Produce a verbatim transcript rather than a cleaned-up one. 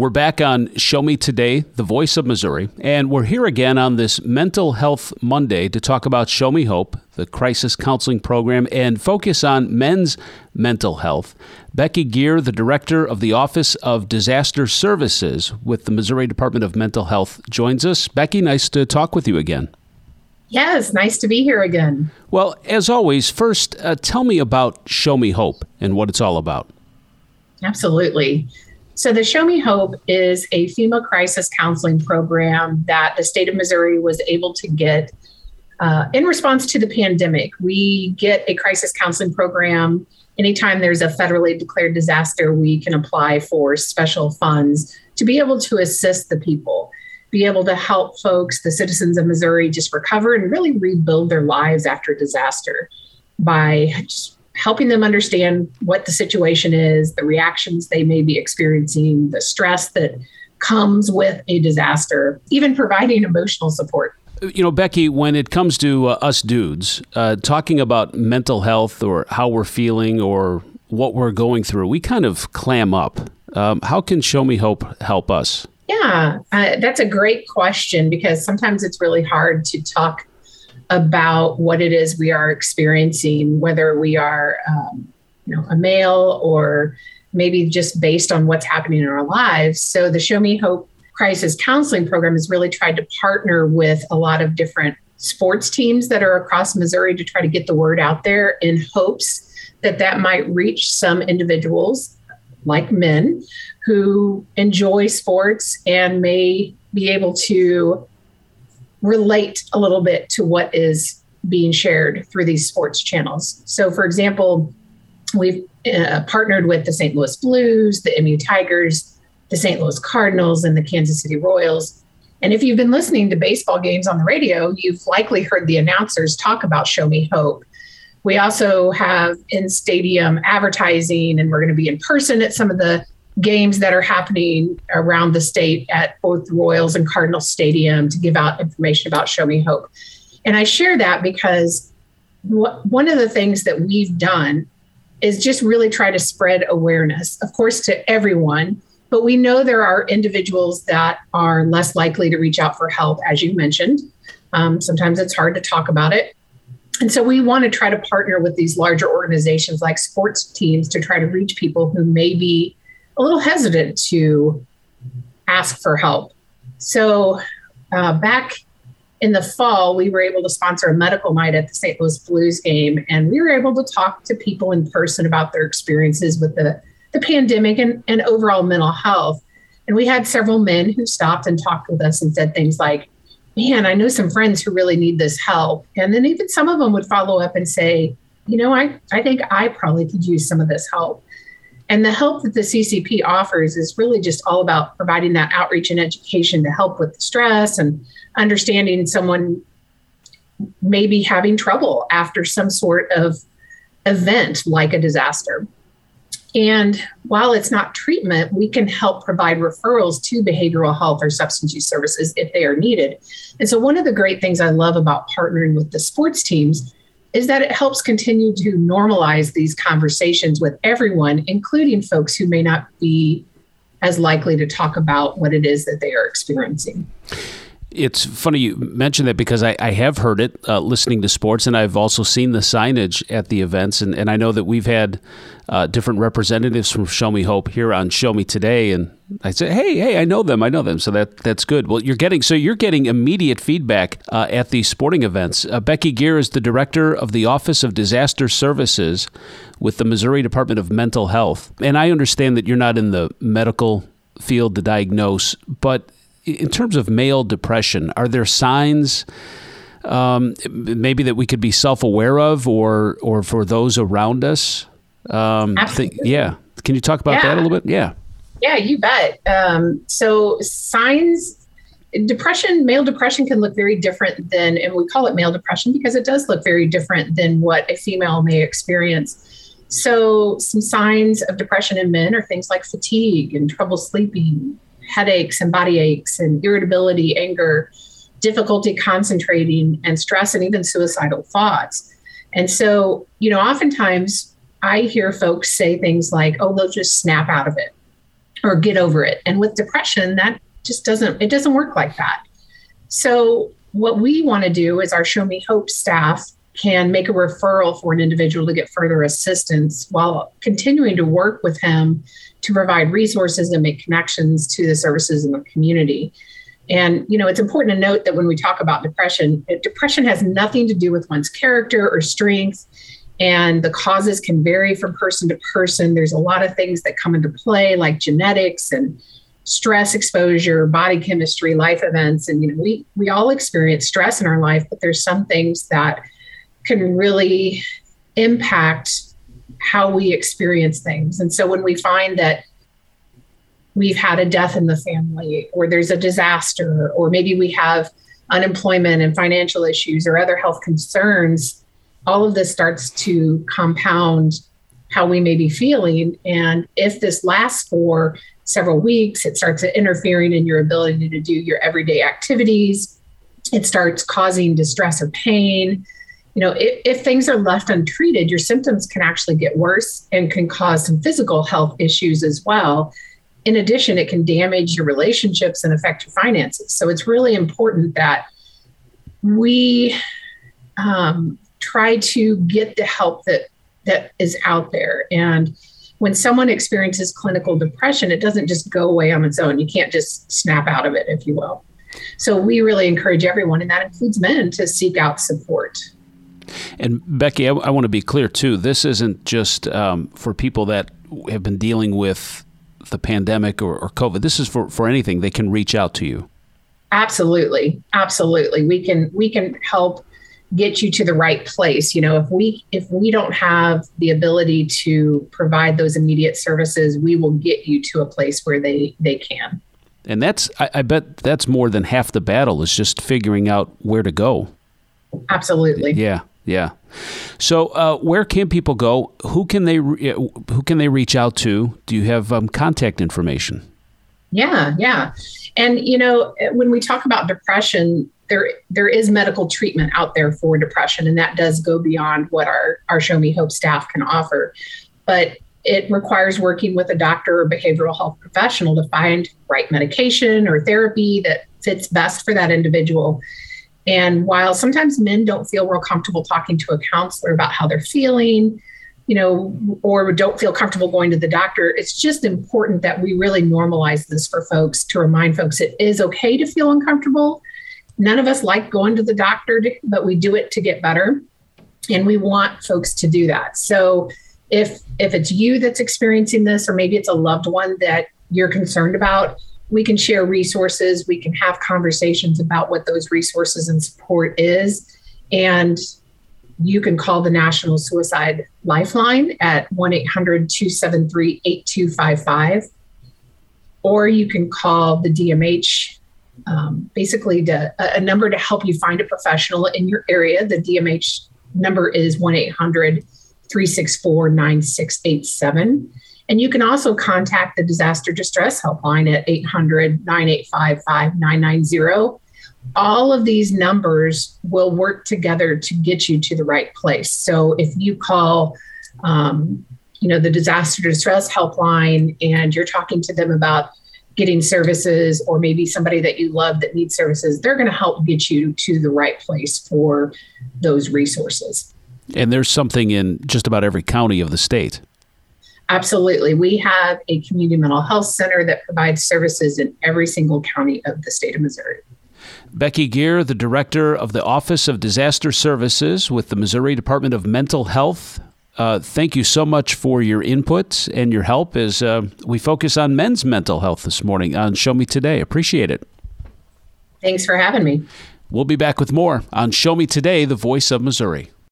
We're back on Show Me Today, the voice of Missouri, and we're here again on this Mental Health Monday to talk about Show Me Hope, the crisis counseling program, and focus on men's mental health. Becky Geer, the director of the Office of Disaster Services with the Missouri Department of Mental Health, joins us. Becky, nice to talk with you again. Yes, nice to be here again. Well, as always, first, uh, tell me about Show Me Hope and what it's all about. Absolutely. So the Show Me Hope is a FEMA crisis counseling program that the state of Missouri was able to get uh, in response to the pandemic. We get a crisis counseling program. Anytime there's a federally declared disaster, we can apply for special funds to be able to assist the people, be able to help folks, the citizens of Missouri, just recover and really rebuild their lives after disaster by just helping them understand what the situation is, the reactions they may be experiencing, the stress that comes with a disaster, even providing emotional support. You know, Becky, when it comes to uh, us dudes, uh, talking about mental health or how we're feeling or what we're going through, we kind of clam up. Um, how can Show Me Hope help us? Yeah, uh, that's a great question because sometimes it's really hard to talk about what it is we are experiencing, whether we are, um, you know, a male or maybe just based on what's happening in our lives. So the Show Me Hope Crisis Counseling Program has really tried to partner with a lot of different sports teams that are across Missouri to try to get the word out there in hopes that that might reach some individuals like men who enjoy sports and may be able to relate a little bit to what is being shared through these sports channels. So, for example, we've uh, partnered with the Saint Louis Blues, the M U Tigers, the Saint Louis Cardinals, and the Kansas City Royals. And if you've been listening to baseball games on the radio, you've likely heard the announcers talk about Show Me Hope. We also have in-stadium advertising, and we're going to be in person at some of the games that are happening around the state at both Royals and Cardinals Stadium to give out information about Show Me Hope. And I share that because wh- one of the things that we've done is just really try to spread awareness, of course, to everyone. But we know there are individuals that are less likely to reach out for help, as you mentioned. Um, sometimes it's hard to talk about it. And so we want to try to partner with these larger organizations like sports teams to try to reach people who may be a little hesitant to ask for help. So uh, back in the fall, we were able to sponsor a medical night at the Saint Louis Blues game, and we were able to talk to people in person about their experiences with the, the pandemic and, and overall mental health. And we had several men who stopped and talked with us and said things like, man, I know some friends who really need this help. And then even some of them would follow up and say, you know, I, I think I probably could use some of this help. And the help that the C C P offers is really just all about providing that outreach and education to help with the stress and understanding someone may be having trouble after some sort of event like a disaster. And while it's not treatment, we can help provide referrals to behavioral health or substance use services if they are needed. And so one of the great things I love about partnering with the sports teams is that it helps continue to normalize these conversations with everyone, including folks who may not be as likely to talk about what it is that they are experiencing. It's funny you mentioned that because I, I have heard it uh, listening to sports, and I've also seen the signage at the events. And, and I know that we've had uh, different representatives from Show Me Hope here on Show Me Today. And I say, hey, hey, I know them. I know them. So that that's good. Well, you're getting so you're getting immediate feedback uh, at these sporting events. Uh, Becky Geer is the director of the Office of Disaster Services with the Missouri Department of Mental Health. And I understand that you're not in the medical field to diagnose, but in terms of male depression, are there signs um, maybe that we could be self-aware of or or for those around us? Um, Absolutely. Think, yeah. Can you talk about yeah. that a little bit? Yeah. Yeah, you bet. Um, so signs, depression, male depression can look very different than, and we call it male depression because it does look very different than what a female may experience. So some signs of depression in men are things like fatigue and trouble sleeping, headaches and body aches and irritability, anger, difficulty concentrating, and stress, and even suicidal thoughts. And so, you know, oftentimes I hear folks say things like, oh, they'll just snap out of it. or get over it. And with depression, that just doesn't, it doesn't work like that. So what we want to do is our Show Me Hope staff can make a referral for an individual to get further assistance while continuing to work with him to provide resources and make connections to the services in the community. And, you know, it's important to note that when we talk about depression, depression has nothing to do with one's character or strength, and the causes can vary from person to person. There's a lot of things that come into play, like genetics and stress exposure, body chemistry, life events. And, you know, we, we all experience stress in our life, but there's some things that can really impact how we experience things. And so when we find that we've had a death in the family, or there's a disaster, or maybe we have unemployment and financial issues or other health concerns, all of this starts to compound how we may be feeling. And if this lasts for several weeks, it starts interfering in your ability to do your everyday activities. It starts causing distress or pain. You know, if, if things are left untreated, your symptoms can actually get worse and can cause some physical health issues as well. In addition, it can damage your relationships and affect your finances. So it's really important that we um, try to get the help that that is out there. And when someone experiences clinical depression, it doesn't just go away on its own. You can't just snap out of it, if you will. So we really encourage everyone, and that includes men, to seek out support. And Becky, I, I want to be clear too. This isn't just um, for people that have been dealing with the pandemic or, or COVID. This is for, for anything. They can reach out to you. Absolutely. Absolutely. We can, we can help get you to the right place. You know, if we, if we don't have the ability to provide those immediate services, we will get you to a place where they, they can. And that's, I, I bet that's more than half the battle, is just figuring out where to go. Absolutely. Yeah. Yeah. So, uh, where can people go? Who can they re- who can they reach out to? Do you have um, contact information? Yeah, yeah. And you know, when we talk about depression, there there is medical treatment out there for depression, and that does go beyond what our our Show Me Hope staff can offer. But it requires working with a doctor or behavioral health professional to find right medication or therapy that fits best for that individual. And while sometimes men don't feel real comfortable talking to a counselor about how they're feeling, you know, or don't feel comfortable going to the doctor, it's just important that we really normalize this for folks, to remind folks it is okay to feel uncomfortable. None of us like going to the doctor, to, but we do it to get better. And we want folks to do that. So if if it's you that's experiencing this, or maybe it's a loved one that you're concerned about, we can share resources. We can have conversations about what those resources and support is. And you can call the National Suicide Lifeline at one eight hundred two seven three eight two five five. Or you can call the D M H, um, basically to, a, a number to help you find a professional in your area. The D M H number is one eight hundred three six four nine six eight seven. And you can also contact the Disaster Distress Helpline at eight hundred nine eight five five nine nine zero. All of these numbers will work together to get you to the right place. So if you call, um, you know, the Disaster Distress Helpline and you're talking to them about getting services, or maybe somebody that you love that needs services, they're going to help get you to the right place for those resources. And there's something in just about every county of the state. Absolutely. We have a community mental health center that provides services in every single county of the state of Missouri. Becky Geer, the Director of the Office of Disaster Services with the Missouri Department of Mental Health. Uh, thank you so much for your input and your help as uh, we focus on men's mental health this morning on Show Me Today. Appreciate it. Thanks for having me. We'll be back with more on Show Me Today, the Voice of Missouri.